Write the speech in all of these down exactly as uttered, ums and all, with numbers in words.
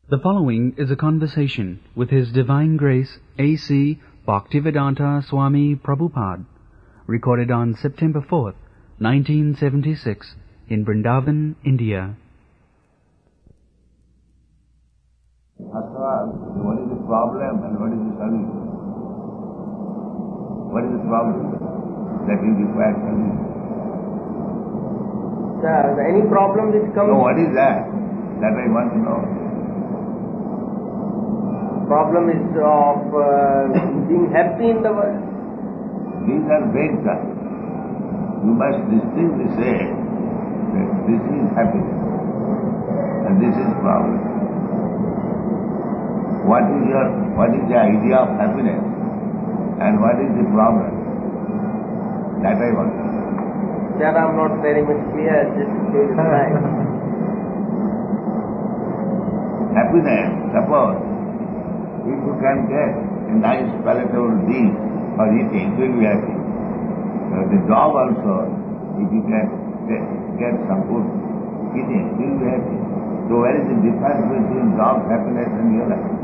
The following is a conversation with His Divine Grace A C Bhaktivedanta Swami Prabhupada, recorded on September fourth, nineteen seventy-six, in Vrindavan, India. First of all, what is the problem and what is the solution? What is the problem that is required solution? Sir, any problem which comes... No, what is that? That I want to know. Problem is of uh, being happy in the world. These are vague terms. You must distinctly say that this is happiness and this is problem. What is your, what is the idea of happiness and what is the problem? That I want to know. Sir, I'm not very much clear. Just take time. Happiness, suppose, if you can get a nice palatable dish for eating, you will be happy. Uh, the dog also, if you can get, get some food eating, you will be happy. So where is the difference between dog's happiness and your happiness?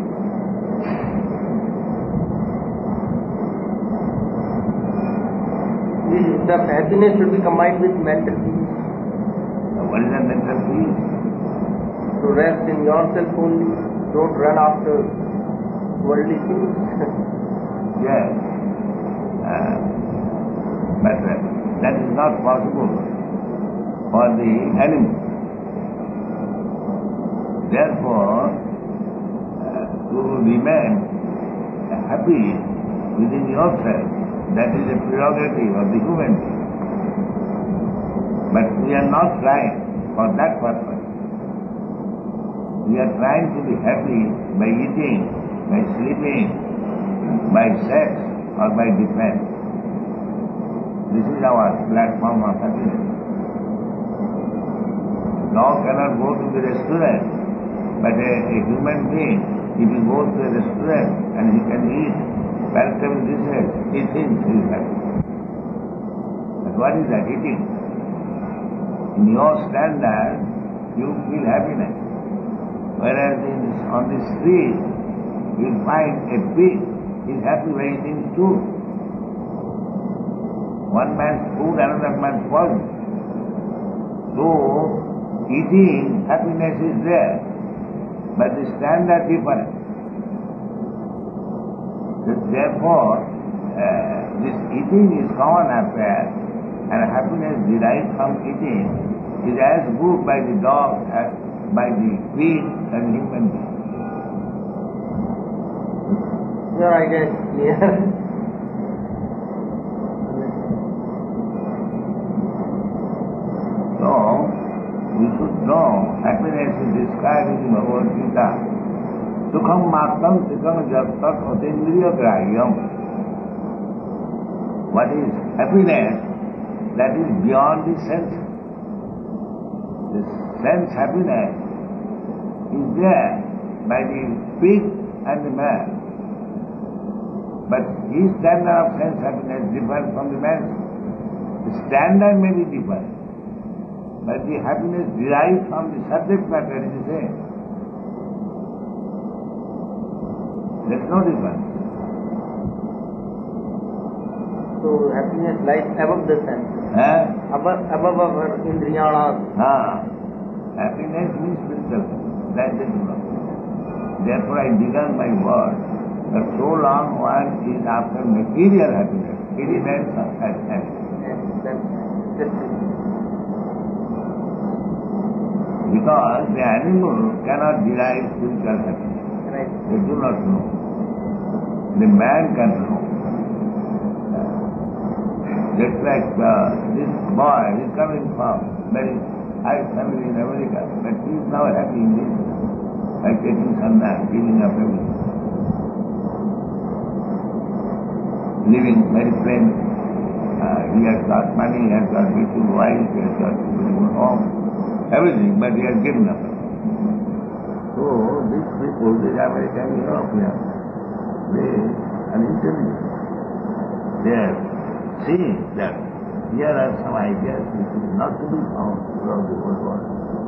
The happiness should be combined with mental peace. Now what is the mental peace? To rest in yourself only. Don't run after worldly things. Yes. Uh, but uh, that is not possible for the animal. Therefore, uh, to remain happy within yourself, that is a prerogative of the human being. But we are not trying for that purpose. We are trying to be happy by eating, by sleeping, by sex, or by defense. This is our platform of happiness. Dog cannot go to the restaurant, but a, a human being, if he goes to a restaurant and he can eat palatable dishes, he thinks he is happy. But what is that? Eating. In your standard, you feel happiness. Whereas in, on the street, you find a pig is happy by eating too. One man's food, another man's poison. So, eating, happiness is there, but the standard different. Therefore, uh, this eating is common affair, and happiness derived from eating is as good by the dog as by the pig and human being. Your idea is clear. So, we should know happiness is described in Bhagavad Gita. Sukham makam sikham jastat otindriya grahyam. What is happiness? That is beyond the sense. The sense happiness is there by the pig and the man. But his standard of sense happiness differs from the man's. The standard may be different, but the happiness derived from the subject matter is the same. There is no difference. So happiness lies above the sense. Eh? Above, above our indriyanas. Ah. Happiness means spiritual. That is enough. Therefore I began my word that so long one is after material happiness, he remains happy. Yes, that's just it. Because the animal cannot derive spiritual happiness. Right. They do not know. The man can know. Just like uh, this boy is coming from very high family in America, but he is now happy in this, by taking sannyas, giving up everything. Living very plain. Uh, he has got money, he has got beautiful wife, he has got beautiful home, everything, but he has given up. So these people, these American Europeans, they are intelligent. They are seeing that here are some ideas which is not to be found throughout the whole world.